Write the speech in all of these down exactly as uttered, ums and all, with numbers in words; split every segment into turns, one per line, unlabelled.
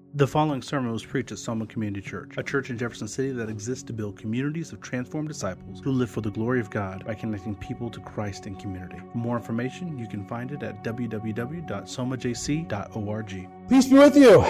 The following sermon was preached at Soma Community Church, a church in Jefferson City that exists to build communities of transformed disciples who live for the glory of God by connecting people to Christ in community. For more information, you can find it at w w w dot soma j c dot org.
Peace be with you.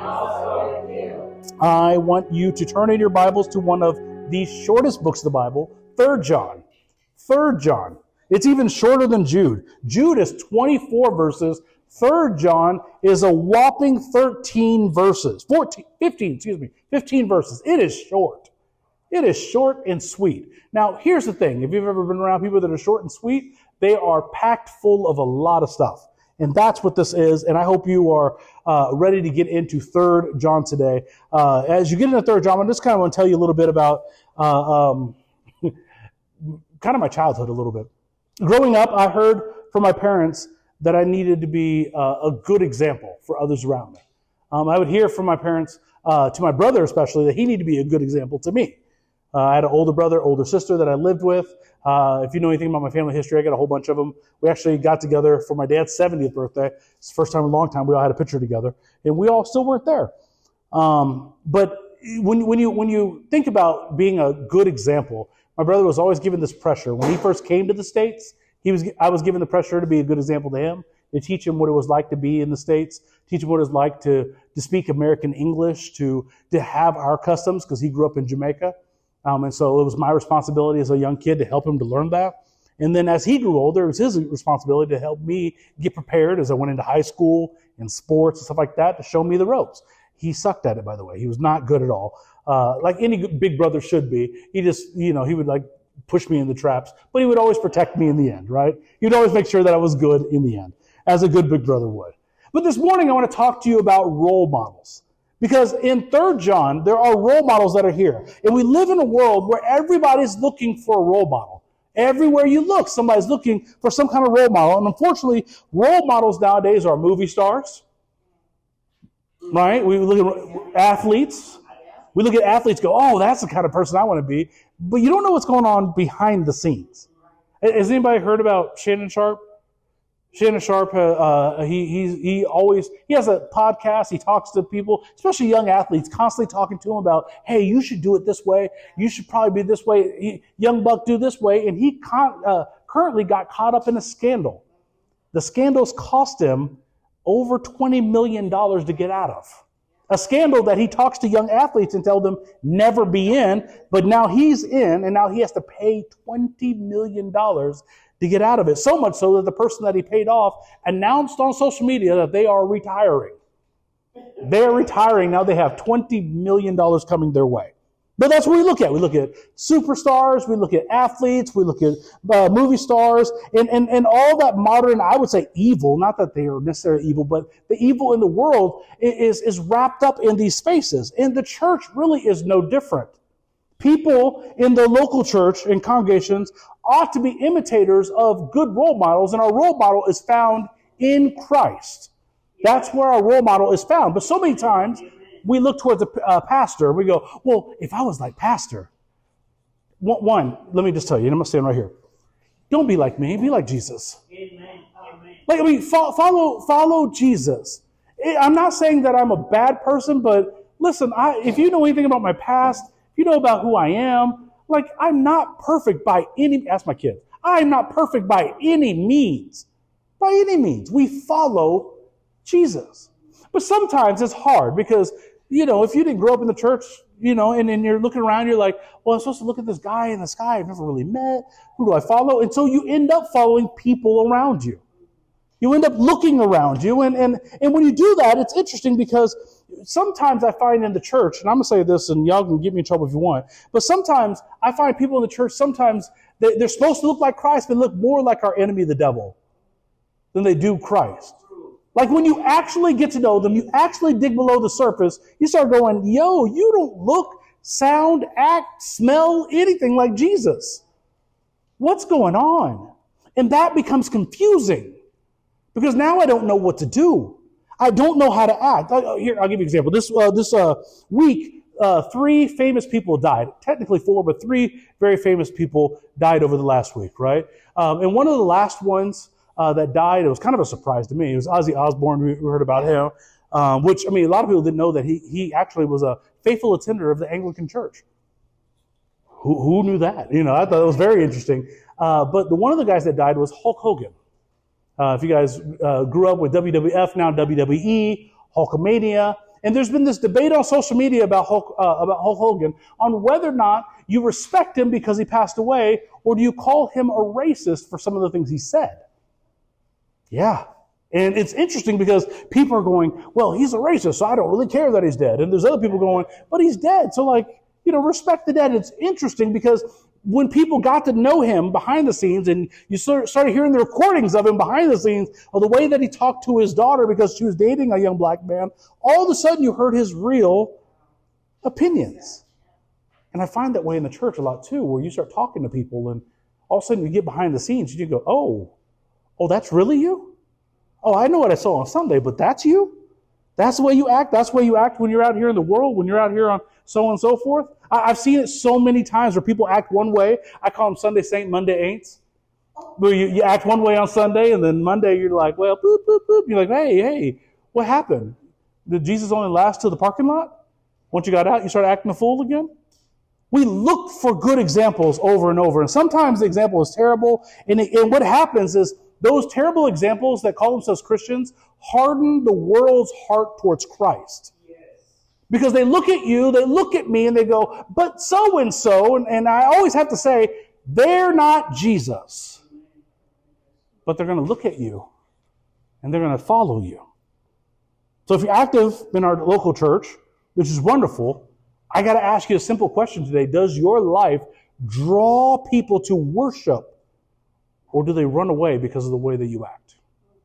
I want you to turn in your Bibles to one of the shortest books of the Bible, Third John. Third John. It's even shorter than Jude. Jude is twenty-four verses. Third John is a whopping thirteen verses. fourteen, fifteen, excuse me, fifteen verses. It is short. It is short and sweet. Now, here's the thing. If you've ever been around people that are short and sweet, they are packed full of a lot of stuff. And that's what this is. And I hope you are uh, ready to get into Third John today. Uh, as you get into Third John, I just kind of want to tell you a little bit about uh, um, kind of my childhood a little bit. Growing up, I heard from my parents that I needed to be uh, a good example for others around me. Um, I would hear from my parents, uh, to my brother especially, that he needed to be a good example to me. Uh, I had an older brother, older sister that I lived with. Uh, if you know anything about my family history, I got a whole bunch of them. We actually got together for my dad's seventieth birthday. It's the first time in a long time we all had a picture together, and we all still weren't there. Um, but when, when you when you think about being a good example, my brother was always given this pressure. When he first came to the States, He was, I was given the pressure to be a good example to him, to teach him what it was like to be in the States, teach him what it was like to, to speak American English, to, to have our customs, because he grew up in Jamaica. Um, and so it was my responsibility as a young kid to help him to learn that. And then as he grew older, it was his responsibility to help me get prepared as I went into high school and sports and stuff like that, to show me the ropes. He sucked at it, by the way. He was not good at all. Uh, like any big brother should be. He just, you know, he would like, push me in the traps, but he would always protect me in the end, right? He'd always make sure that I was good in the end, as a good big brother would. But this morning, I want to talk to you about role models. Because in Third John, there are role models that are here. And we live in a world where everybody's looking for a role model. Everywhere you look, somebody's looking for some kind of role model. And unfortunately, role models nowadays are movie stars, right? We look at athletes. We look at athletes go, oh, that's the kind of person I want to be. But you don't know what's going on behind the scenes. Has anybody heard about Shannon Sharpe? Shannon Sharpe, uh, he he he always, he has a podcast. He talks to people, especially young athletes, constantly talking to them about, hey, you should do it this way. You should probably be this way. He, young buck, do this way. And he con- uh, currently got caught up in a scandal. The scandals cost him over twenty million dollars to get out of. A scandal that he talks to young athletes and tells them never be in, but now he's in, and now he has to pay twenty million dollars to get out of it. So much so that the person that he paid off announced on social media that they are retiring. They're retiring. Now they have twenty million dollars coming their way. But that's what we look at. We look at superstars, we look at athletes, we look at uh, movie stars, and, and, and all that modern, I would say evil, not that they are necessarily evil, but the evil in the world is, is wrapped up in these spaces. And the church really is no different. People in the local church and congregations ought to be imitators of good role models, and our role model is found in Christ. That's where our role model is found. But so many times, we look towards a uh, pastor. We go, well, if I was like pastor, one, let me just tell you, and I'm going to stand right here. Don't be like me. Be like Jesus. Amen. Amen. Like, I mean, fo- follow, follow Jesus. I'm not saying that I'm a bad person, but listen, I, if you know anything about my past, if you know about who I am, like, I'm not perfect by any, ask my kids, I'm not perfect by any means. By any means. We follow Jesus. But sometimes it's hard because, you know, if you didn't grow up in the church, you know, and then you're looking around, you're like, well, I'm supposed to look at this guy in the sky I've never really met. Who do I follow? And so you end up following people around you. You end up looking around you. And, and, and when you do that, it's interesting because sometimes I find in the church, and I'm going to say this, and y'all can get me in trouble if you want, but sometimes I find people in the church, sometimes they, they're supposed to look like Christ, but look more like our enemy, the devil, than they do Christ. Like when you actually get to know them, you actually dig below the surface, you start going, yo, you don't look, sound, act, smell, anything like Jesus. What's going on? And that becomes confusing because now I don't know what to do. I don't know how to act. I, here, I'll give you an example. This, uh, this uh, week, uh, three famous people died. Technically four, but three very famous people died over the last week, right? Um, and one of the last ones uh, that died, it was kind of a surprise to me. It was Ozzy Osbourne. We, we heard about him. um, which, I mean, a lot of people didn't know that he, he actually was a faithful attender of the Anglican Church. Who, who knew that? You know, I thought it was very interesting. Uh, but the, one of the guys that died was Hulk Hogan. Uh, if you guys uh, grew up with W W F, now W W E, Hulkamania, and there's been this debate on social media about Hulk, uh, about Hulk Hogan on whether or not you respect him because he passed away, or do you call him a racist for some of the things he said? Yeah. And it's interesting because people are going, well, he's a racist, so I don't really care that he's dead. And there's other people going, but he's dead. So like, you know, respect the dead. It's interesting because when people got to know him behind the scenes and you started hearing the recordings of him behind the scenes of the way that he talked to his daughter because she was dating a young black man, all of a sudden you heard his real opinions. And I find that way in the church a lot too, where you start talking to people and all of a sudden you get behind the scenes and you go, oh, oh, that's really you? Oh, I know what I saw on Sunday, but that's you? That's the way you act? That's the way you act when you're out here in the world, when you're out here on so on and so forth? I, I've seen it so many times where people act one way. I call them Sunday Saint, Monday Ain'ts. Where you, you act one way on Sunday, and then Monday you're like, well, boop, boop, boop. You're like, hey, hey, what happened? Did Jesus only last till the parking lot? Once you got out, you started acting a fool again? We look for good examples over and over, and sometimes the example is terrible, and, it, and what happens is those terrible examples that call themselves Christians harden the world's heart towards Christ. Yes. Because they look at you, they look at me, and they go, but so-and-so, and, and I always have to say, they're not Jesus. But they're going to look at you, and they're going to follow you. So if you're active in our local church, which is wonderful, I got to ask you a simple question today. Does your life draw people to worship, or do they run away because of the way that you act?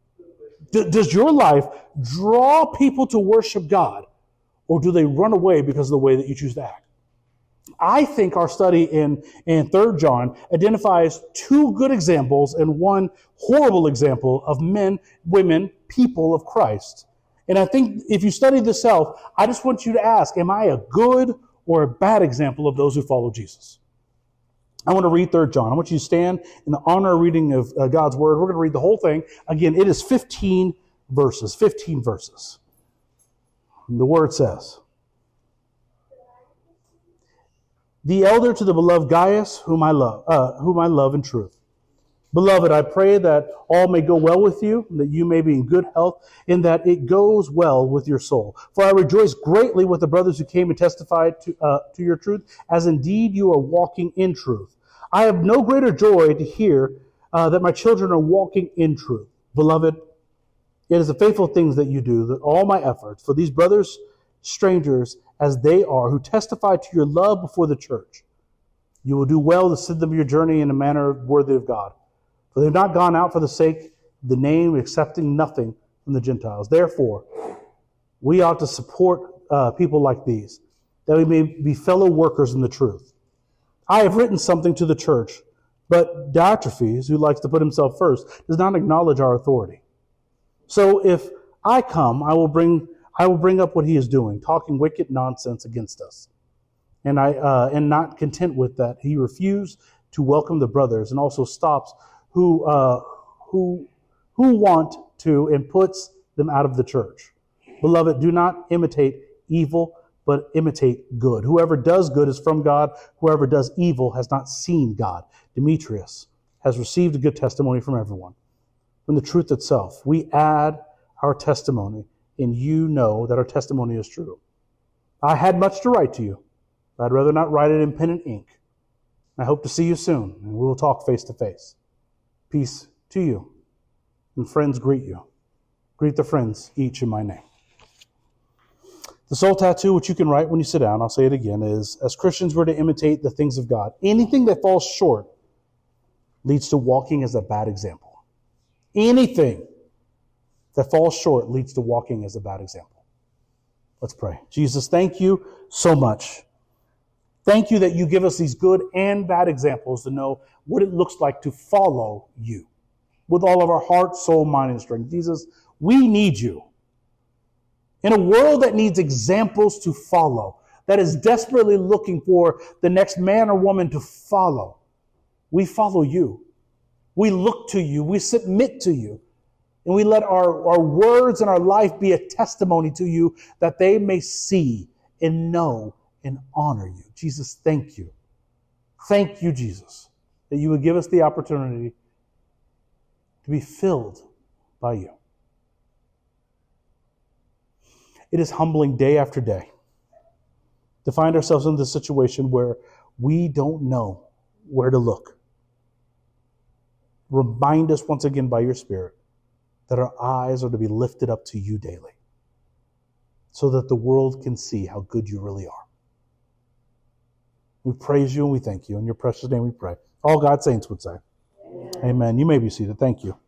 D- does your life draw people to worship God, or do they run away because of the way that you choose to act? I think our study in, in Third John identifies two good examples and one horrible example of men, women, people of Christ. And I think if you study this out, I just want you to ask, am I a good or a bad example of those who follow Jesus? I want to read Third John. I want you to stand in the honor reading of uh, God's Word. We're going to read the whole thing. Again, it is fifteen verses. fifteen verses. And the Word says, the elder to the beloved Gaius, whom I love, uh, whom I love in truth. Beloved, I pray that all may go well with you, that you may be in good health, and that it goes well with your soul. For I rejoice greatly with the brothers who came and testified to, uh, to your truth, as indeed you are walking in truth. I have no greater joy to hear uh, that my children are walking in truth. Beloved, it is the faithful things that you do, that all my efforts for these brothers, strangers as they are, who testify to your love before the church. You will do well to send them your journey in a manner worthy of God. For they have not gone out for the sake of the name, accepting nothing from the Gentiles. Therefore, we ought to support uh, people like these, that we may be fellow workers in the truth. I have written something to the church, but Diotrephes, who likes to put himself first, does not acknowledge our authority. So if I come, I will bring I will bring up what he is doing, talking wicked nonsense against us. And I uh, and not content with that, he refused to welcome the brothers, and also stops who uh, who who want to, and puts them out of the church. Beloved, do not imitate evil, but imitate good. Whoever does good is from God. Whoever does evil has not seen God. Demetrius has received a good testimony from everyone. From the truth itself, we add our testimony, and you know that our testimony is true. I had much to write to you, but I'd rather not write it in pen and ink. I hope to see you soon, and we will talk face to face. Peace to you, and friends greet you. Greet the friends, each in my name. The soul tattoo, which you can write when you sit down, I'll say it again, is, as Christians, we're to imitate the things of God. Anything that falls short leads to walking as a bad example. Anything that falls short leads to walking as a bad example. Let's pray. Jesus, thank you so much. Thank you that you give us these good and bad examples to know what it looks like to follow you with all of our heart, soul, mind, and strength. Jesus, we need you. In a world that needs examples to follow, that is desperately looking for the next man or woman to follow, we follow you. We look to you. We submit to you. And we let our, our words and our life be a testimony to you that they may see and know and honor you. Jesus, thank you. Thank you, Jesus, that you would give us the opportunity to be filled by you. It is humbling day after day to find ourselves in this situation where we don't know where to look. Remind us once again by your Spirit that our eyes are to be lifted up to you daily so that the world can see how good you really are. We praise you and we thank you. In your precious name we pray. All God's saints would say. Amen. Amen. You may be seated. Thank you.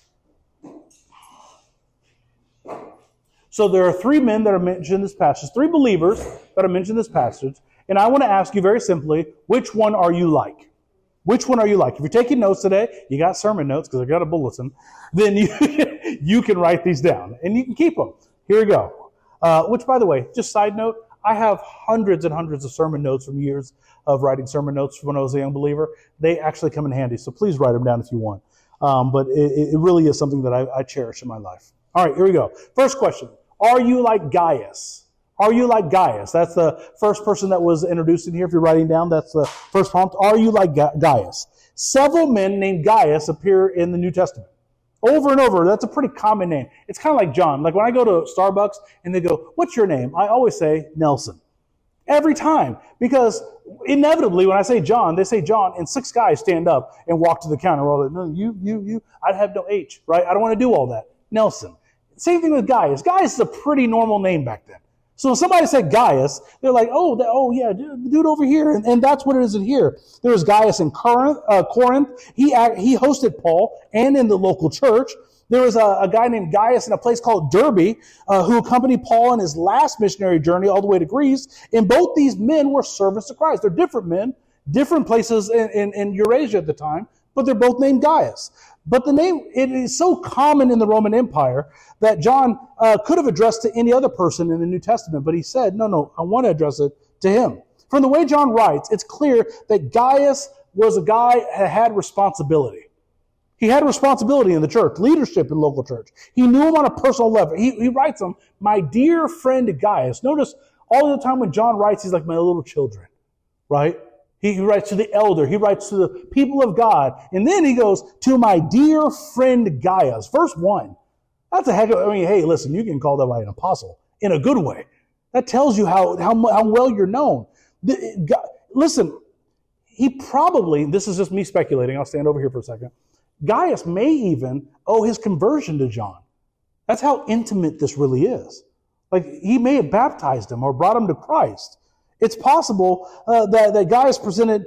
So there are three men that are mentioned in this passage, three believers that are mentioned in this passage, and I want to ask you very simply, which one are you like? Which one are you like? If you're taking notes today, you got sermon notes because I got a bulletin, then you, you can write these down, and you can keep them. Here we go. Uh, which, by the way, just side note, I have hundreds and hundreds of sermon notes from years of writing sermon notes when I was a young believer. They actually come in handy, so please write them down if you want. Um, but it, it really is something that I, I cherish in my life. All right, here we go. First question. Are you like Gaius? Are you like Gaius? That's the first person that was introduced in here. If you're writing down, that's the first prompt. Are you like Gaius? Several men named Gaius appear in the New Testament. Over and over. That's a pretty common name. It's kind of like John. Like when I go to Starbucks and they go, what's your name? I always say Nelson. Every time. Because inevitably when I say John, they say John, and six guys stand up and walk to the counter. All that, no, you, you, you. I'd have no H, right? I don't want to do all that. Nelson. Same thing with Gaius. Gaius is a pretty normal name back then. So when somebody said Gaius, they're like, oh, that, oh yeah, dude, dude over here. And, and that's what it is in here. There was Gaius in Corinth. Uh, Corinth. He, he hosted Paul and in the local church. There was a, a guy named Gaius in a place called Derbe uh, who accompanied Paul on his last missionary journey all the way to Greece. And both these men were servants to Christ. They're different men, different places in, in, in Eurasia at the time, but they're both named Gaius. But the name, it is so common in the Roman Empire that John uh, could have addressed to any other person in the New Testament, but he said, no, no, I want to address it to him. From the way John writes, it's clear that Gaius was a guy that had responsibility. He had responsibility in the church, leadership in local church. He knew him on a personal level. He, he writes him, my dear friend Gaius. Notice all the time when John writes, he's like my little children, right? He writes to the elder. He writes to the people of God. And then he goes, to my dear friend Gaius. Verse one. That's a heck of, I mean, hey, listen, you can call that by an apostle in a good way. That tells you how, how, how well you're known. The, God, listen, he probably, this is just me speculating. I'll stand over here for a second. Gaius may even owe his conversion to John. That's how intimate this really is. Like, he may have baptized him or brought him to Christ. It's possible uh, that, that Gaius presented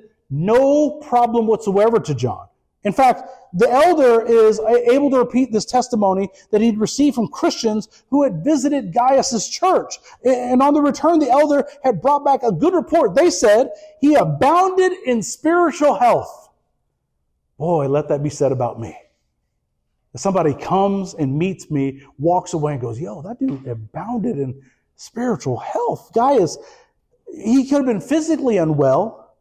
no problem whatsoever to John. In fact, the elder is able to repeat this testimony that he'd received from Christians who had visited Gaius' church. And on the return, the elder had brought back a good report. They said he abounded in spiritual health. Boy, let that be said about me. If somebody comes and meets me, walks away and goes, yo, that dude abounded in spiritual health. Gaius, he could have been physically unwell,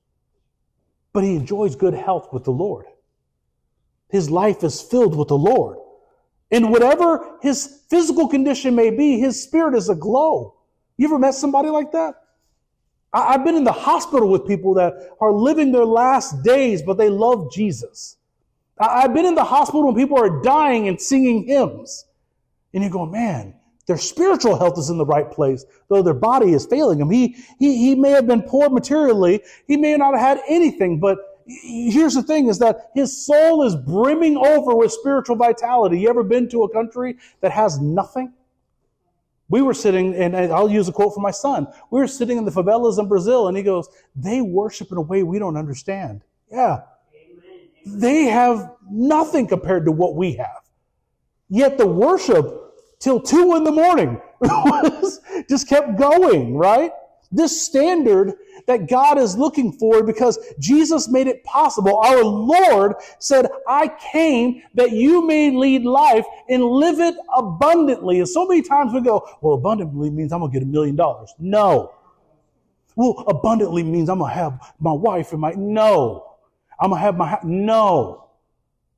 but he enjoys good health with the Lord. His life is filled with the Lord. And whatever his physical condition may be, his spirit is aglow. You ever met somebody like that? I've been in the hospital with people that are living their last days, but they love Jesus. I've been in the hospital when people are dying and singing hymns. And you go, man, their spiritual health is in the right place, though their body is failing them. He, he, he may have been poor materially. He may not have had anything, but here's the thing is that his soul is brimming over with spiritual vitality. You ever been to a country that has nothing? We were sitting, and I'll use a quote from my son. We were sitting in the favelas in Brazil, and he goes, they worship in a way we don't understand. Yeah. Amen. They have nothing compared to what we have. Yet the worship till two in the morning just kept going, right? This standard that God is looking for, because Jesus made it possible. Our Lord said, I came that you may lead life and live it abundantly. And so many times we go, well, abundantly means I'm going to get a million dollars. No. Well, abundantly means I'm going to have my wife and my, no. I'm going to have my, no.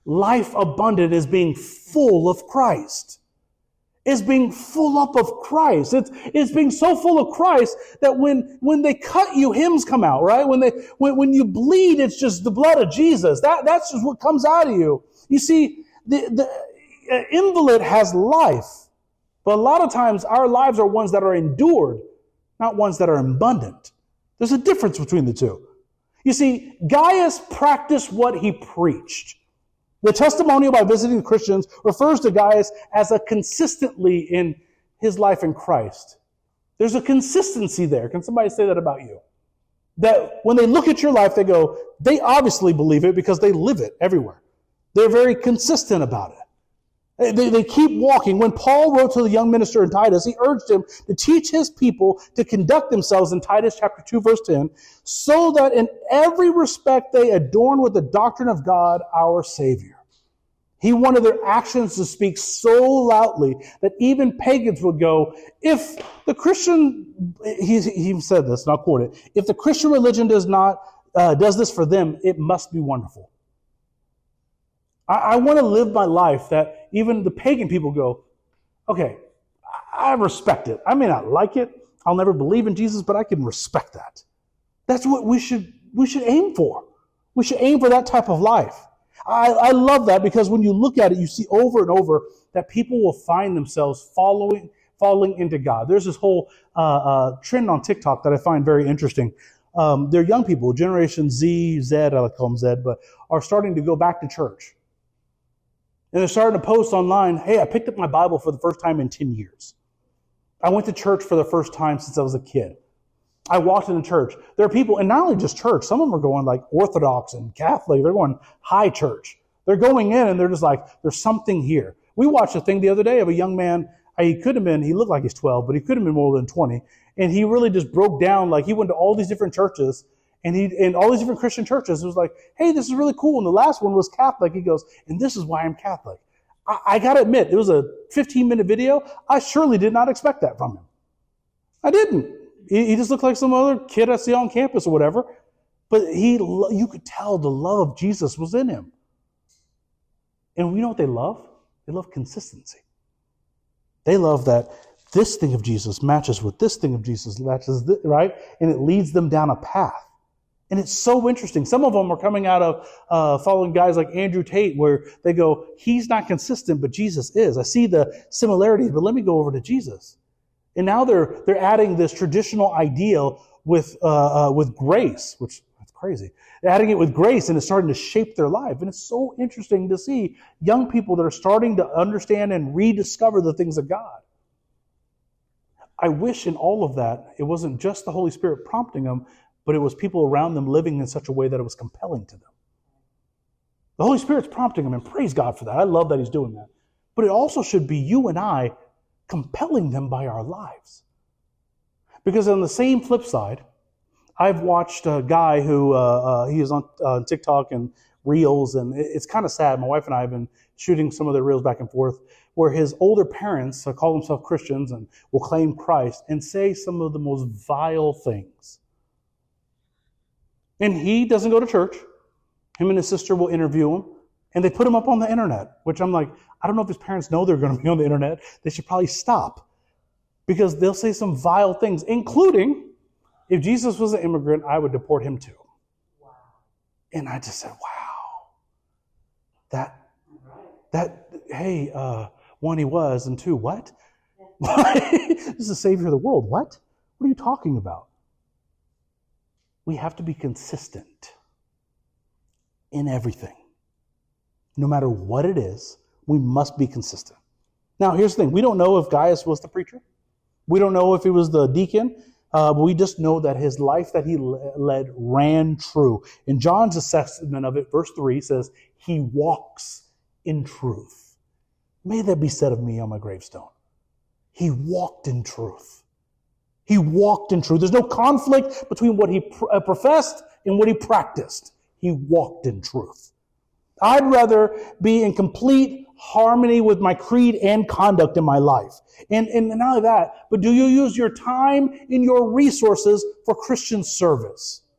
life abundant is being full of Christ. It's being full up of Christ. It's, it's being so full of Christ that when, when they cut you, hymns come out, right? When they, when, when you bleed, it's just the blood of Jesus. That, that's just what comes out of you. You see, the, the invalid has life, but a lot of times our lives are ones that are endured, not ones that are abundant. There's a difference between the two. You see, Gaius practiced what he preached. The testimonial by visiting Christians refers to Gaius as a consistently in his life in Christ. There's a consistency there. Can somebody say that about you? That when they look at your life, they go, they obviously believe it because they live it everywhere. They're very consistent about it. They, they keep walking. When Paul wrote to the young minister in Titus, he urged him to teach his people to conduct themselves in Titus chapter two, verse ten, so that in every respect they adorn with the doctrine of God, our Savior. He wanted their actions to speak so loudly that even pagans would go, if the Christian, he, he said this, and I'll quote it, if the Christian religion does not, uh, does this for them, it must be wonderful. I, I want to live my life that even the pagan people go, okay, I respect it. I may not like it. I'll never believe in Jesus, but I can respect that. That's what we should, we should aim for. We should aim for that type of life. I, I love that because when you look at it, you see over and over that people will find themselves following, falling into God. There's this whole uh, uh, trend on TikTok that I find very interesting. Um, they're young people, Generation Z, Z, I like to call them Z, but are starting to go back to church. And they're starting to post online, hey, I picked up my Bible for the first time in ten years. I went to church for the first time since I was a kid. I walked into church. There are people, and not only just church, some of them are going like Orthodox and Catholic. They're going high church. They're going in and they're just like, there's something here. We watched a thing the other day of a young man. He could have been, he looked like he's twelve, but he could have been more than twenty. And he really just broke down, like he went to all these different churches and he, and all these different Christian churches. It was like, hey, this is really cool. And the last one was Catholic. He goes, and this is why I'm Catholic. I, I got to admit, it was a fifteen minute video. I surely did not expect that from him. I didn't. He just looked like some other kid I see on campus or whatever. But he, you could tell the love of Jesus was in him. And you know what they love? They love consistency. They love that this thing of Jesus matches with this thing of Jesus, matches this, right? And it leads them down a path. And it's so interesting. Some of them are coming out of uh, following guys like Andrew Tate, where they go, he's not consistent, but Jesus is. I see the similarities, but let me go over to Jesus. And now they're they're adding this traditional ideal with uh, uh, with grace, which is crazy. They're adding it with grace, and it's starting to shape their life. And it's so interesting to see young people that are starting to understand and rediscover the things of God. I wish in all of that, it wasn't just the Holy Spirit prompting them, but it was people around them living in such a way that it was compelling to them. The Holy Spirit's prompting them, and praise God for that. I love that He's doing that. But it also should be you and I compelling them by our lives. Because on the same flip side, I've watched a guy who, uh, uh, he is on uh, TikTok and Reels, and it's kind of sad. My wife and I have been shooting some of the Reels back and forth, where his older parents uh, call themselves Christians and will claim Christ and say some of the most vile things. And he doesn't go to church. Him and his sister will interview him, and they put him up on the internet, which I'm like, I don't know if his parents know they're going to be on the internet. They should probably stop, because they'll say some vile things, including, if Jesus was an immigrant, I would deport him too. Wow. And I just said, wow. That, that, hey, uh, one, he was, and two, what? This is the Savior of the world. What? What are you talking about? We have to be consistent in everything. No matter what it is, we must be consistent. Now, here's the thing. We don't know if Gaius was the preacher. We don't know if he was the deacon. Uh, but we just know that his life that he led ran true. In John's assessment of it, verse three says, he walks in truth. May that be said of me on my gravestone. He walked in truth. He walked in truth. There's no conflict between what he pr- professed and what he practiced. He walked in truth. I'd rather be in complete harmony with my creed and conduct in my life. And, and not only that, but do you use your time and your resources for Christian service?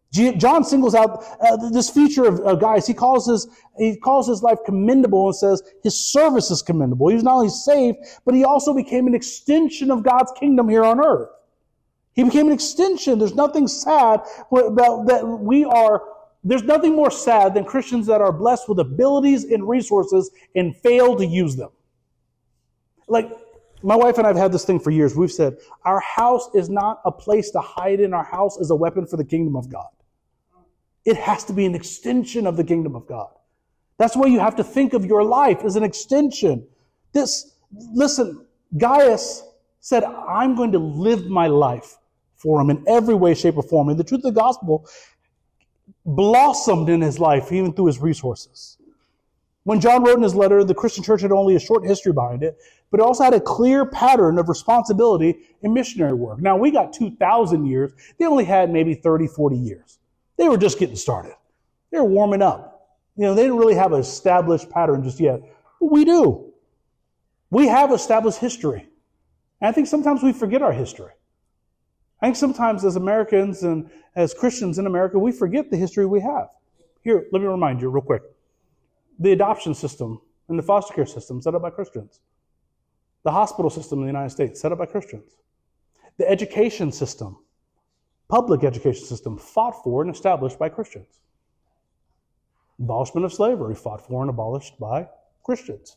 John singles out uh, this feature of uh, Gaius. He calls his he calls his life commendable and says his service is commendable. He was not only saved, but he also became an extension of God's kingdom here on earth. He became an extension. There's nothing sad about that. We are. There's nothing more sad than Christians that are blessed with abilities and resources and fail to use them. Like, my wife and I have had this thing for years. We've said, our house is not a place to hide in. Our house is a weapon for the kingdom of God. It has to be an extension of the kingdom of God. That's why you have to think of your life as an extension. This, listen, Gaius said, I'm going to live my life for him in every way, shape, or form. And the truth of the gospel blossomed in his life, even through his resources. When John wrote in his letter, the Christian church had only a short history behind it, but it also had a clear pattern of responsibility in missionary work. Now, we got two thousand years. They only had maybe thirty, forty years. They were just getting started. They were warming up. You know, they didn't really have an established pattern just yet. But we do. We have established history. And I think sometimes we forget our history. I think sometimes as Americans and as Christians in America, we forget the history we have. Here, let me remind you real quick. The adoption system and the foster care system set up by Christians. The hospital system in the United States set up by Christians. The education system, public education system, fought for and established by Christians. Abolishment of slavery, fought for and abolished by Christians.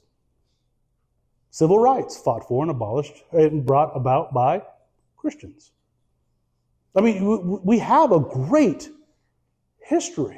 Civil rights, fought for and abolished and brought about by Christians. I mean, we have a great history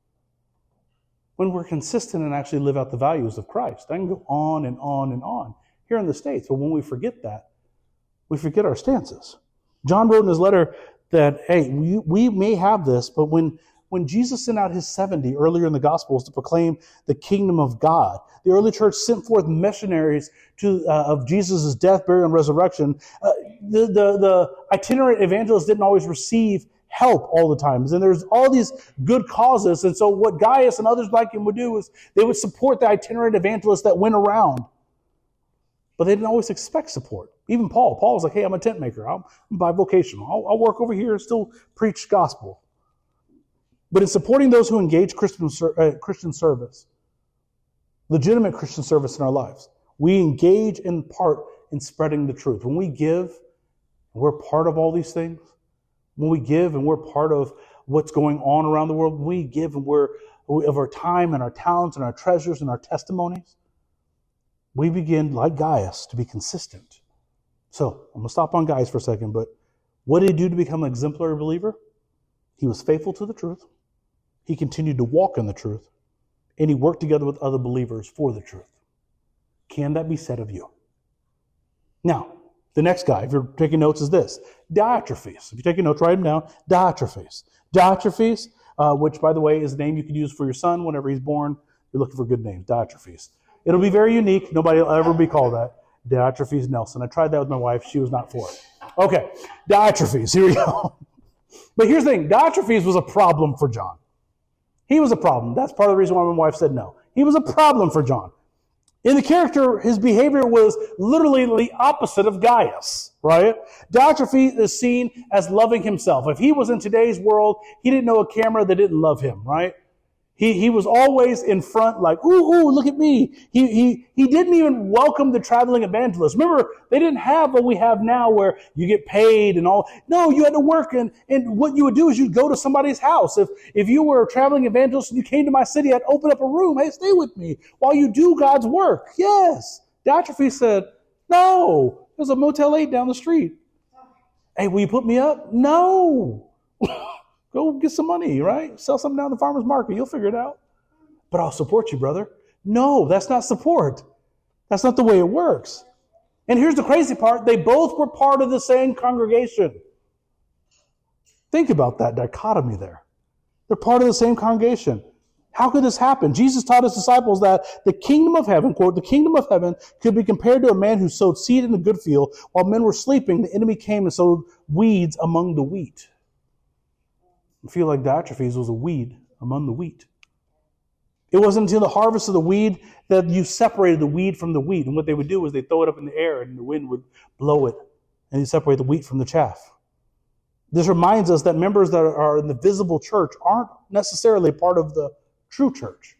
when we're consistent and actually live out the values of Christ. I can go on and on and on here in the States, but when we forget that, we forget our stances. John wrote in his letter that, hey, we, we may have this, but when, when Jesus sent out his seventy earlier in the Gospels to proclaim the kingdom of God, the early church sent forth missionaries to uh, of Jesus' death, burial, and resurrection. Uh, the, the, the itinerant evangelists didn't always receive help all the time. And there's all these good causes. And so what Gaius and others like him would do is they would support the itinerant evangelists that went around. But they didn't always expect support. Even Paul. Paul was like, hey, I'm a tent maker. I'm bivocational. I'll, I'll work over here and still preach gospel. But in supporting those who engage Christian, uh, Christian service, legitimate Christian service in our lives, we engage in part in spreading the truth. When we give, we're part of all these things. When we give and we're part of what's going on around the world, when we give and we're of our time and our talents and our treasures and our testimonies, we begin, like Gaius, to be consistent. So, I'm going to stop on Gaius for a second, but what did he do to become an exemplary believer? He was faithful to the truth. He continued to walk in the truth. And he worked together with other believers for the truth. Can that be said of you? Now, the next guy, if you're taking notes, is this. Diotrephes. If you're taking notes, write him down. Diotrephes. Diotrephes, uh, which, by the way, is a name you could use for your son whenever he's born. You're looking for good names. Diotrephes. It'll be very unique. Nobody will ever be called that. Diotrephes Nelson. I tried that with my wife. She was not for it. Okay. Diotrephes. Here we go. But here's the thing. Diotrephes was a problem for John. He was a problem. That's part of the reason why my wife said no. He was a problem for John. In the character, his behavior was literally the opposite of Gaius, right? Diotrephes is seen as loving himself. If he was in today's world, he didn't know a camera that didn't love him, right? He, he was always in front like, ooh, ooh, look at me. He, he, he didn't even welcome the traveling evangelist. Remember, they didn't have what we have now where you get paid and all. No, you had to work, and, and what you would do is you'd go to somebody's house. If, if you were a traveling evangelist and you came to my city, I'd open up a room. Hey, stay with me while you do God's work. Yes. Diotrephes said, no, there's a Motel eight down the street. Hey, will you put me up? No. Go get some money, right? Sell something down at the farmer's market. You'll figure it out. But I'll support you, brother. No, that's not support. That's not the way it works. And here's the crazy part. They both were part of the same congregation. Think about that dichotomy there. They're part of the same congregation. How could this happen? Jesus taught his disciples that the kingdom of heaven, quote, the kingdom of heaven could be compared to a man who sowed seed in the good field. While men were sleeping, the enemy came and sowed weeds among the wheat. I feel like Diotrephes was a weed among the wheat. It wasn't until the harvest of the weed that you separated the weed from the wheat. And what they would do is they throw it up in the air and the wind would blow it and you separate the wheat from the chaff. This reminds us that members that are in the visible church aren't necessarily part of the true church.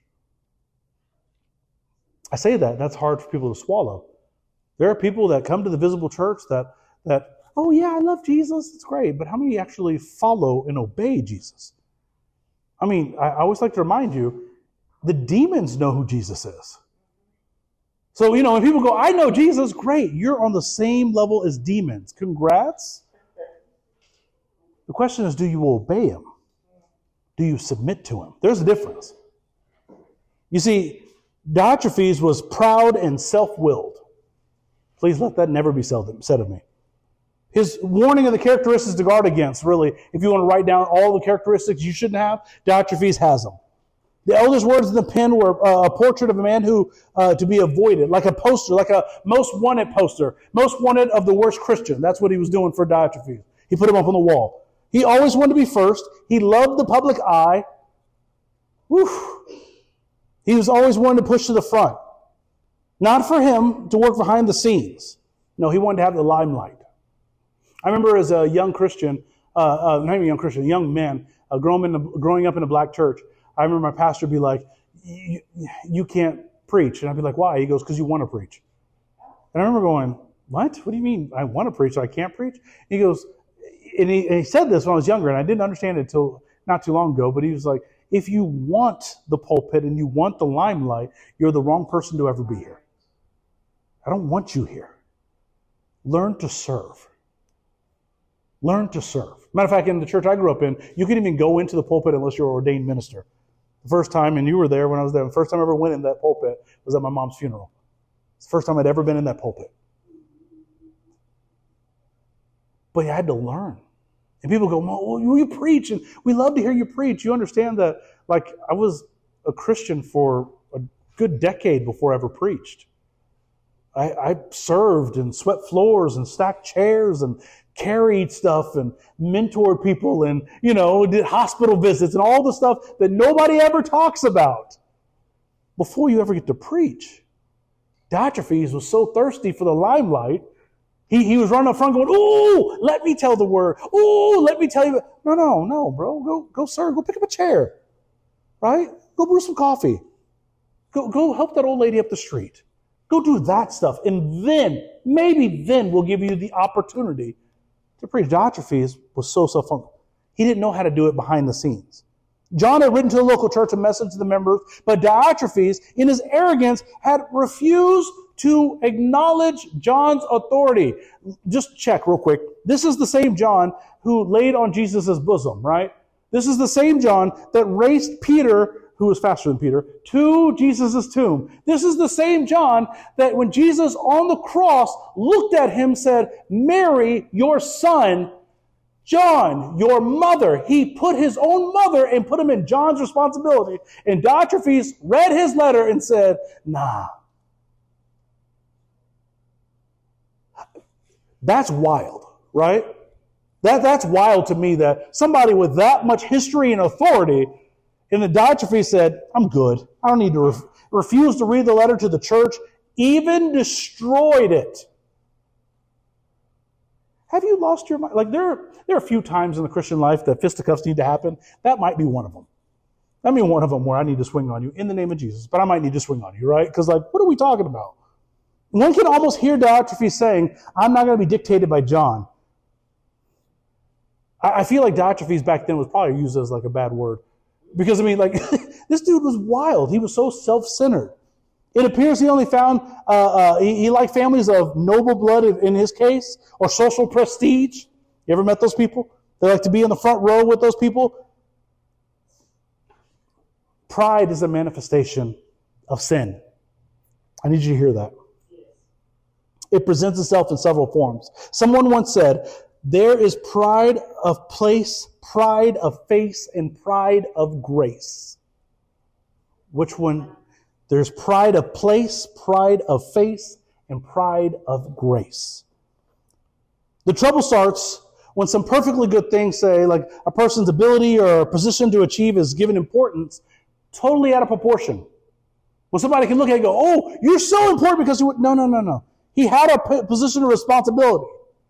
I say that, that's hard for people to swallow. There are people that come to the visible church that, that oh yeah, I love Jesus, it's great, but how many actually follow and obey Jesus? I mean, I always like to remind you, the demons know who Jesus is. So, you know, when people go, I know Jesus, great, you're on the same level as demons. Congrats. The question is, do you obey him? Do you submit to him? There's a difference. You see, Diotrephes was proud and self-willed. Please let that never be said of me. His warning of the characteristics to guard against, really, if you want to write down all the characteristics you shouldn't have, Diotrephes has them. The eldest words in the pen were uh, a portrait of a man who uh, to be avoided, like a poster, like a most wanted poster, most wanted of the worst Christian. That's what he was doing for Diotrephes. He put him up on the wall. He always wanted to be first. He loved the public eye. Whew. He was always one to push to the front. Not for him to work behind the scenes. No, he wanted to have the limelight. I remember as a young Christian, uh, uh, not even a young Christian, a young man, uh, growing, in the, growing up in a black church, I remember my pastor would be like, you can't preach. And I'd be like, why? He goes, because you want to preach. And I remember going, what? What do you mean I want to preach, so I can't preach? He goes, and he, and he said this when I was younger, and I didn't understand it until not too long ago, but he was like, if you want the pulpit and you want the limelight, you're the wrong person to ever be here. I don't want you here. Learn to serve. Learn to serve. Matter of fact, in the church I grew up in, you couldn't even go into the pulpit unless you're an ordained minister. The first time, and you were there when I was there, the first time I ever went in that pulpit was at my mom's funeral. It's the first time I'd ever been in that pulpit. But I had to learn. And people go, well, you preach, and we love to hear you preach. You understand that, like, I was a Christian for a good decade before I ever preached. I, I served and swept floors and stacked chairs and carried stuff and mentored people and, you know, did hospital visits and all the stuff that nobody ever talks about before you ever get to preach. Diotrephes was so thirsty for the limelight, he, he was running up front going, ooh, let me tell the word. Ooh, let me tell you. No, no, no, bro. Go, go serve. Go pick up a chair. Right? Go brew some coffee. Go, go help that old lady up the street. Go do that stuff. And then, maybe then we'll give you the opportunity to preach. Diotrephes was so self-focused. He didn't know how to do it behind the scenes. John had written to the local church a message to the members, but Diotrephes, in his arrogance, had refused to acknowledge John's authority. Just check real quick. This is the same John who laid on Jesus' bosom, right? This is the same John that raced Peter, who was faster than Peter, to Jesus' tomb. This is the same John that when Jesus on the cross looked at him, said, Mary, your son, John, your mother. He put his own mother and put him in John's responsibility. And Diotrephes read his letter and said, nah. That's wild, right? That, that's wild to me that somebody with that much history and authority, and the Diotrephes said, I'm good. I don't need to ref- refuse to read the letter to the church, even destroyed it. Have you lost your mind? Like there, there are a few times in the Christian life that fisticuffs need to happen. That might be one of them. I mean, one of them where I need to swing on you in the name of Jesus, but I might need to swing on you, right? Because like, what are we talking about? One can almost hear Diotrephes saying, I'm not going to be dictated by John. I, I feel like Diotrephes back then was probably used as like a bad word. Because, I mean, like, this dude was wild. He was so self-centered. It appears he only found, uh, uh, he, he liked families of noble blood in his case, or social prestige. You ever met those people? They like to be in the front row with those people. Pride is a manifestation of sin. I need you to hear that. It presents itself in several forms. Someone once said, there is pride of place, pride of face, and pride of grace. Which one? There's pride of place, pride of face, and pride of grace. The trouble starts when some perfectly good things, say, like a person's ability or position to achieve is given importance, totally out of proportion. When somebody can look at it and go, oh, you're so important because you would, no, no, no, no. He had a position of responsibility.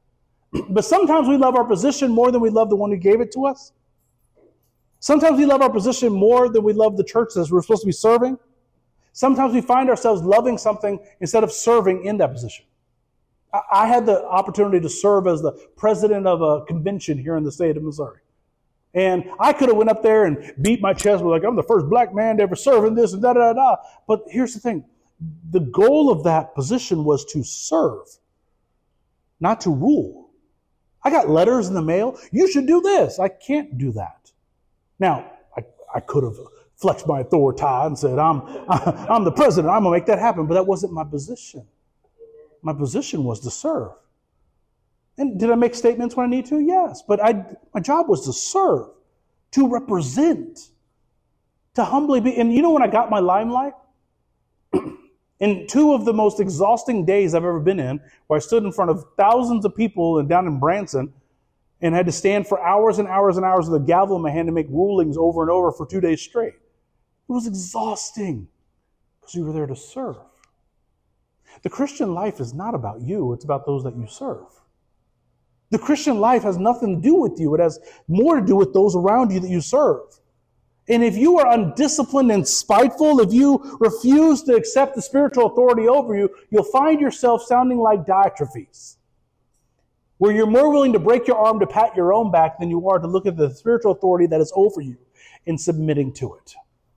But sometimes we love our position more than we love the one who gave it to us. Sometimes we love our position more than we love the church that we're supposed to be serving. Sometimes we find ourselves loving something instead of serving in that position. I had the opportunity to serve as the president of a convention here in the state of Missouri. And I could have went up there and beat my chest with like, I'm the first black man to ever serve in this and da da da da. But here's the thing. The goal of that position was to serve, not to rule. I got letters in the mail. You should do this. I can't do that. Now, I, I could have flexed my authority and said, I'm, I'm the president. I'm going to make that happen. But that wasn't my position. My position was to serve. And did I make statements when I need to? Yes. But I, my job was to serve, to represent, to humbly be. And you know when I got my limelight? In two of the most exhausting days I've ever been in, where I stood in front of thousands of people and down in Branson and had to stand for hours and hours and hours with a gavel in my hand to make rulings over and over for two days straight. It was exhausting because you were there to serve. The Christian life is not about you. It's about those that you serve. The Christian life has nothing to do with you. It has more to do with those around you that you serve. And if you are undisciplined and spiteful, if you refuse to accept the spiritual authority over you, you'll find yourself sounding like Diotrephes, where you're more willing to break your arm to pat your own back than you are to look at the spiritual authority that is over you and submitting to it.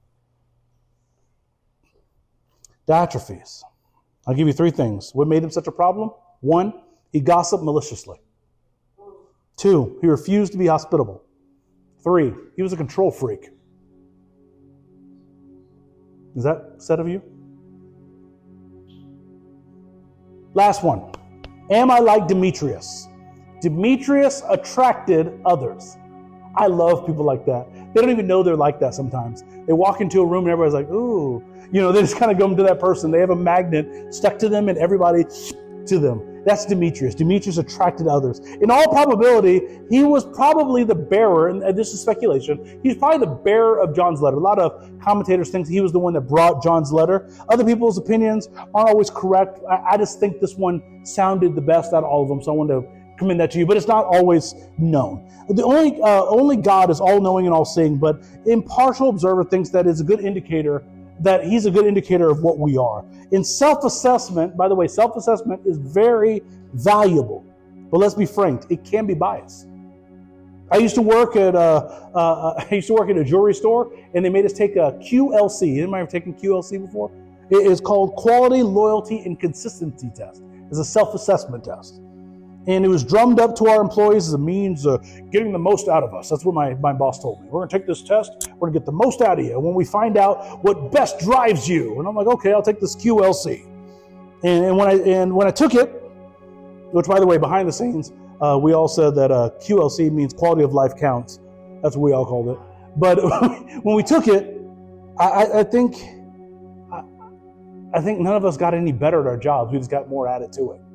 Diotrephes. I'll give you three things. What made him such a problem? One, he gossiped maliciously. Two, he refused to be hospitable. Three, he was a control freak. Is that said of you? Last one. Am I like Demetrius? Demetrius attracted others. I love people like that. They don't even know they're like that sometimes. They walk into a room and everybody's like, ooh. You know, they just kind of go to that person. They have a magnet stuck to them and everybody to them. That's Demetrius. Demetrius attracted others. In all probability, he was probably the bearer, and this is speculation, he's probably the bearer of John's letter. A lot of commentators think he was the one that brought John's letter. Other people's opinions aren't always correct. I, I just think this one sounded the best out of all of them, so I wanted to commend that to you, but it's not always known. The only, uh, only God is all-knowing and all-seeing, but impartial observer thinks that is a good indicator that he's a good indicator of what we are. In self-assessment, by the way, self-assessment is very valuable. But let's be frank, it can be biased. I used to work at a, uh, I used to work at a jewelry store, and they made us take a Q L C. Anybody ever taken Q L C before? It is called Quality, Loyalty, and Consistency Test. It's a self-assessment test. And it was drummed up to our employees as a means of getting the most out of us. That's what my, my boss told me. We're going to take this test. We're going to get the most out of you when we find out what best drives you. And I'm like, okay, I'll take this Q L C. And, and when I and when I took it, which, by the way, behind the scenes, uh, we all said that uh, Q L C means quality of life counts. That's what we all called it. But when we took it, I, I think I, I think none of us got any better at our jobs. We just got more added to it.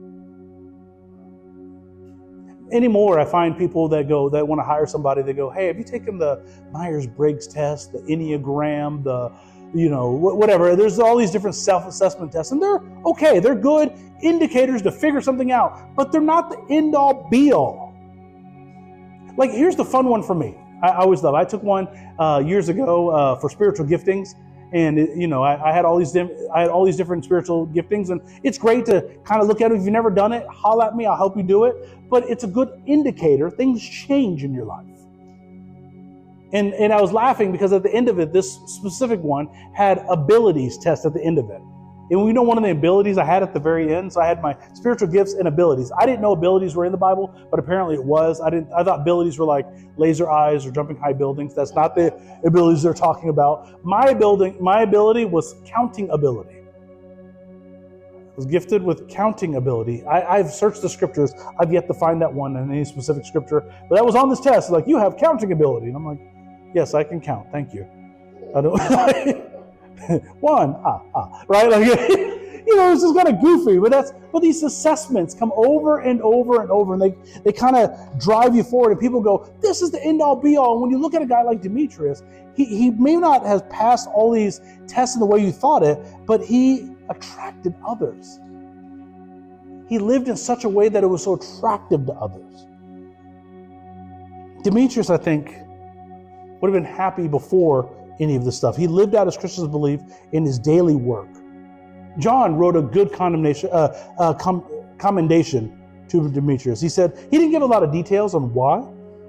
Anymore, I find people that go that want to hire somebody. They go, "Hey, have you taken the Myers-Briggs test, the Enneagram, the, you know, whatever?" There's all these different self-assessment tests, and they're okay. They're good indicators to figure something out, but they're not the end-all, be-all. Like, here's the fun one for me. I, I always love. I took one uh, years ago uh, for spiritual giftings. And it, you know, I, I had all these I had all these different spiritual giftings, and it's great to kind of look at it. If you've never done it, holler at me. I'll help you do it. But it's a good indicator. Things change in your life. And and I was laughing because at the end of it, this specific one had abilities test at the end of it. And we know one of the abilities I had at the very end. So I had my spiritual gifts and abilities. I didn't know abilities were in the Bible, but apparently it was. I didn't. I thought abilities were like laser eyes or jumping high buildings. That's not the abilities they're talking about. My ability, my ability was counting ability. I was gifted with counting ability. I, I've searched the scriptures. I've yet to find that one in any specific scripture. But that was on this test. Like, you have counting ability. And I'm like, yes, I can count. Thank you. I don't... One, ah, ah, right? Like, you know, it's just kind of goofy, but that's, but these assessments come over and over and over, and they, they kind of drive you forward, and people go, this is the end all be all. And when you look at a guy like Demetrius, he, he may not have passed all these tests in the way you thought it, but he attracted others. he lived in such a way that it was so attractive to others. Demetrius, I think, would have been happy before any of this stuff. He lived out his Christian's belief in his daily work. John wrote a good condemnation, uh, uh, com- commendation to Demetrius. He said, he didn't give a lot of details on why.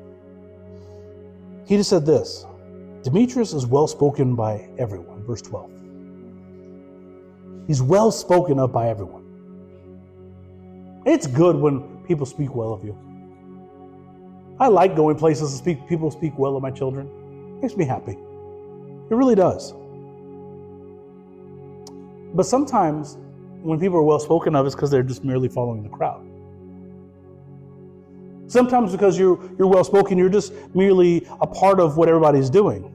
He just said this: Demetrius is well spoken by everyone, verse twelve. He's well spoken of by everyone. It's good when people speak well of you. I like going places and speak, people speak well of my children. It makes me happy. It really does. But sometimes when people are well spoken of, it's because they're just merely following the crowd. Sometimes because you're, you're well spoken, you're just merely a part of what everybody's doing.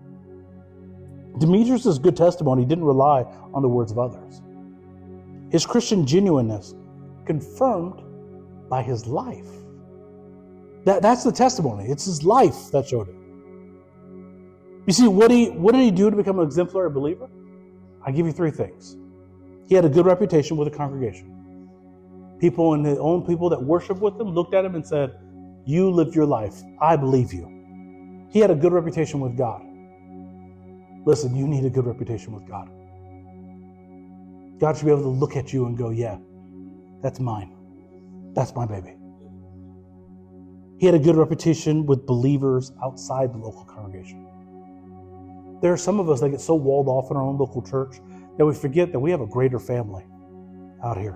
Demetrius' good testimony didn't rely on the words of others. His Christian genuineness confirmed by his life. That, that's the testimony. It's his life that showed it. You see, what, he, what did he do to become an exemplary believer? I give you three things. He had a good reputation with the congregation. People and the own people that worshiped with him looked at him and said, you lived your life. I believe you. He had a good reputation with God. Listen, you need a good reputation with God. God should be able to look at you and go, yeah, that's mine. That's my baby. He had a good reputation with believers outside the local congregation. There are some of us that get so walled off in our own local church that we forget that we have a greater family out here.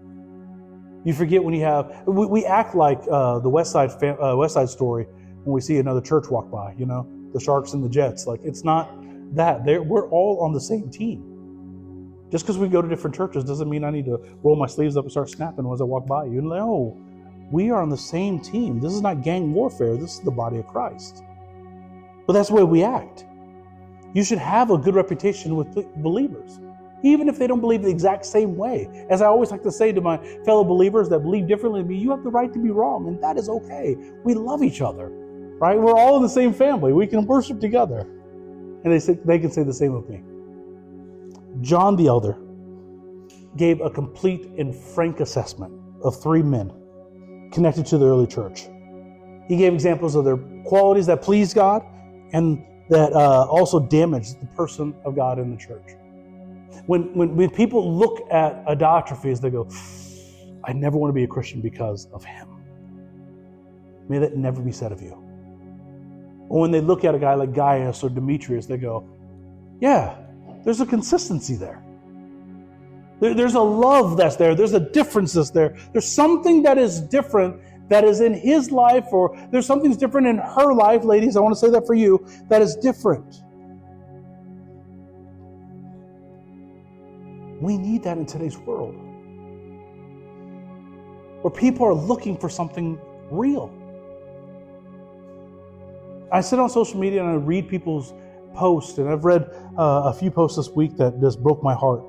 You forget when you have, we, we act like uh, the West Side fam, uh, West Side Story when we see another church walk by, you know, the Sharks and the Jets. Like, it's not that. They're, we're all on the same team. Just because we go to different churches doesn't mean I need to roll my sleeves up and start snapping as I walk by you. No, we are on the same team. This is not gang warfare. This is the body of Christ. But that's the way we act. You should have a good reputation with believers, even if they don't believe the exact same way. As I always like to say to my fellow believers that believe differently than me, you have the right to be wrong, and that is okay. We love each other, right? We're all in the same family. We can worship together. And they, say, they can say the same of me. John the Elder gave a complete and frank assessment of three men connected to the early church. He gave examples of their qualities that pleased God and that uh, also damaged the person of God in the church. When, when, when people look at Diotrephes, they go, I never want to be a Christian because of him. May that never be said of you. Or when they look at a guy like Gaius or Demetrius, they go, yeah, there's a consistency there. there. There's a love that's there. There's a difference that's there. There's something that is different that is in his life, or there's something that's different in her life. Ladies, I want to say that for you, that is different. We need that in today's world, where people are looking for something real. I sit on social media and I read people's posts, and I've read uh, a few posts this week that just broke my heart.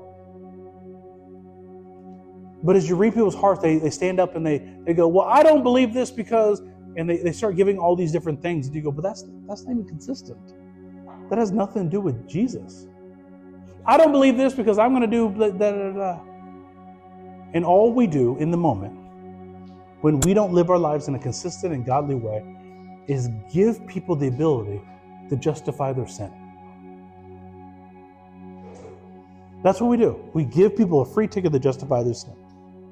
But as you read people's hearts, they, they stand up and they, they go, well, I don't believe this because, and they, they start giving all these different things. And you go, but that's, that's not even consistent. That has nothing to do with Jesus. I don't believe this because I'm going to do da, da, da, da. And all we do in the moment, when we don't live our lives in a consistent and godly way, is give people the ability to justify their sin. That's what we do. We give people a free ticket to justify their sin.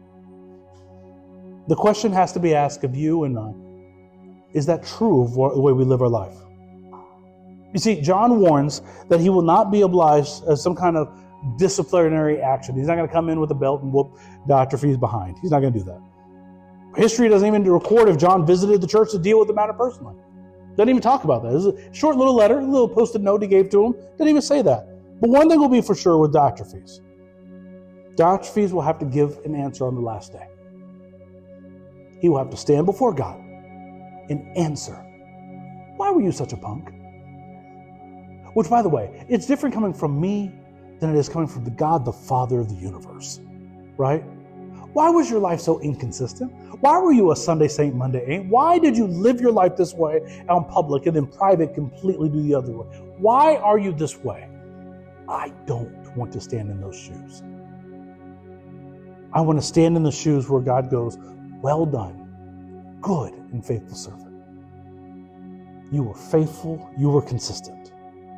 The question has to be asked of you and I, is that true of the way we live our life? You see, John warns that he will not be obliged as some kind of disciplinary action. He's not going to come in with a belt and whoop Diotrephes behind. He's not going to do that. History doesn't even record if John visited the church to deal with the matter personally. Doesn't even talk about that. It's a short little letter, a little post-it note he gave to him. Didn't even say that. But one thing will be for sure with Diotrephes. Diotrephes will have to give an answer on the last day. He will have to stand before God and answer, why were you such a punk? Which, by the way, it's different coming from me than it is coming from the God, the Father of the universe, right? Why was your life so inconsistent? Why were you a Sunday saint, Monday ain't? Why did you live your life this way out in public and then private completely do the other way? Why are you this way? I don't want to stand in those shoes. I want to stand in the shoes where God goes, well done, good and faithful servant. You were faithful, you were consistent.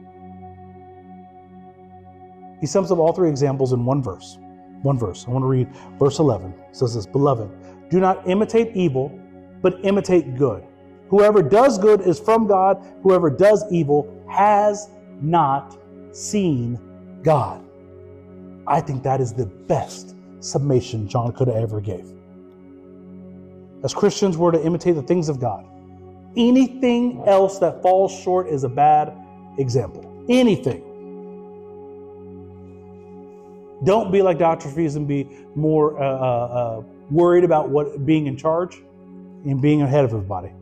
He sums up all three examples in one verse. One verse. I want to read verse eleven. It says this, Beloved, do not imitate evil, but imitate good. Whoever does good is from God. Whoever does evil has not seen God. I think that is the best summation John could have ever gave. As Christians, we're to imitate the things of God. Anything else that falls short is a bad example. Anything. Don't be like Diotrephes and be more uh, uh, worried about what being in charge and being ahead of everybody.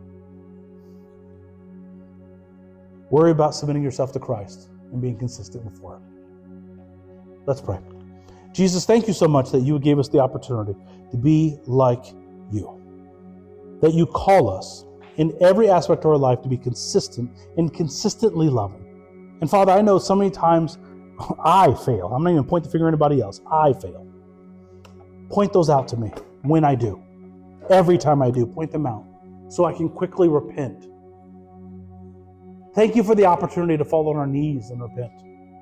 Worry about submitting yourself to Christ and being consistent before Him. Let's pray. Jesus, thank you so much that you gave us the opportunity to be like you. That you call us in every aspect of our life to be consistent and consistently loving. And Father, I know so many times I fail. I'm not even point the finger at anybody else. I fail. Point those out to me when I do. Every time I do, point them out so I can quickly repent. Thank you for the opportunity to fall on our knees and repent.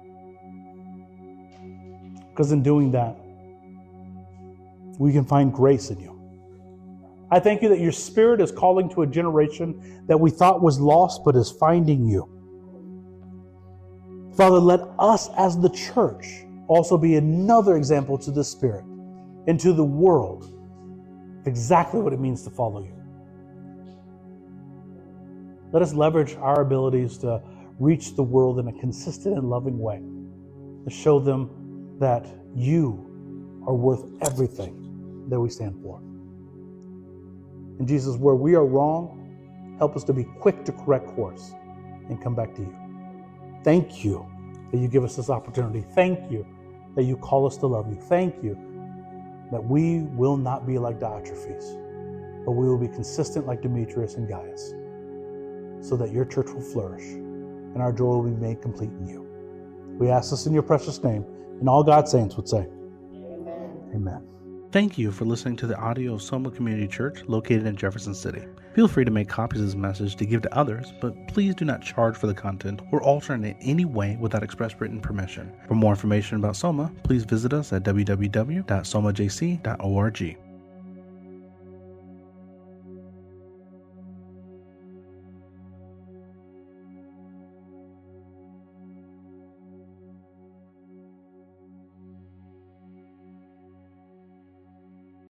Because in doing that, we can find grace in you. I thank you that your Spirit is calling to a generation that we thought was lost but is finding you. Father, let us as the church also be another example to the Spirit and to the world of exactly what it means to follow you. Let us leverage our abilities to reach the world in a consistent and loving way, to show them that you are worth everything that we stand for. And Jesus, where we are wrong, help us to be quick to correct course and come back to you. Thank you that you give us this opportunity. Thank you that you call us to love you. Thank you that we will not be like Diotrephes, but we will be consistent like Demetrius and Gaius, so that your church will flourish and our joy will be made complete in you. We ask this in your precious name, and all God's saints would say, Amen. Amen.
Thank you for listening to the audio of Soma Community Church located in Jefferson City. Feel free to make copies of this message to give to others, but please do not charge for the content or alter it in any way without express written permission. For more information about Soma, please visit us at w w w dot soma j c dot org.